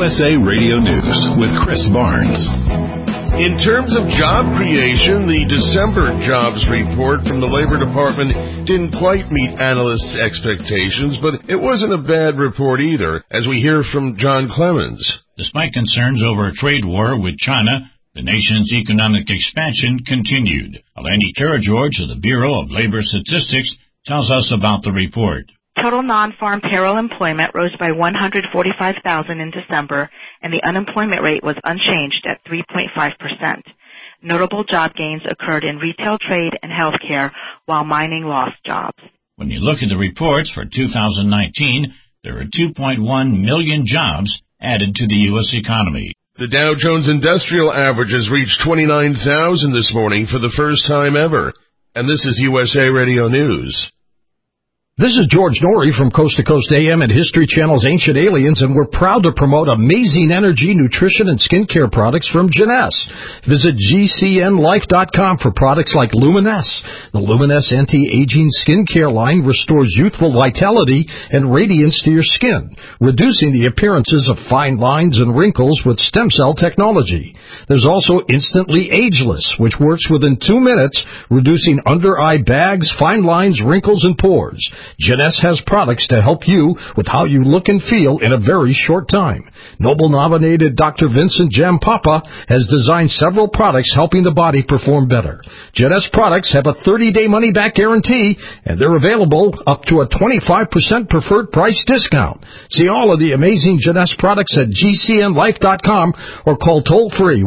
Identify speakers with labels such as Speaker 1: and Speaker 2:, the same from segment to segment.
Speaker 1: USA Radio News with Chris Barnes.
Speaker 2: In terms of job creation, the December jobs report from the Labor Department didn't quite meet analysts' expectations, but it wasn't a bad report either, as we hear from John Clemens.
Speaker 3: Despite concerns over a trade war with China, the nation's economic expansion continued. Eleni Karageorge of the Bureau of Labor Statistics tells us about the report.
Speaker 4: Total non-farm payroll employment rose by 145,000 in December, and the unemployment rate was unchanged at 3.5%. Notable job gains occurred in retail, trade, and healthcare, while mining lost jobs.
Speaker 3: When you look at the reports for 2019, there are 2.1 million jobs added to the U.S. economy.
Speaker 2: The Dow Jones Industrial Averages reached 29,000 this morning for the first time ever. And this is USA Radio News.
Speaker 5: This is George Norrie from Coast to Coast AM and History Channel's Ancient Aliens, and we're proud to promote amazing energy, nutrition, and skincare products from Jeunesse. Visit GCNlife.com for products like Luminesse. The Luminesse anti-aging skincare line restores youthful vitality and radiance to your skin, reducing the appearances of fine lines and wrinkles with stem cell technology. There's also Instantly Ageless, which works within 2 minutes, reducing under-eye bags, fine lines, wrinkles, and pores. Jeunesse has products to help you with how you look and feel in a very short time. Nobel-nominated Dr. Vincent Jampapa has designed several products helping the body perform better. Jeunesse products have a 30-day money-back guarantee, and they're available up to a 25% preferred price discount. See all of the amazing Jeunesse products at GCNlife.com or call toll-free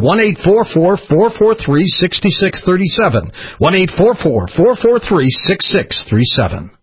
Speaker 5: 1-844-443-6637, 1-844-443-6637.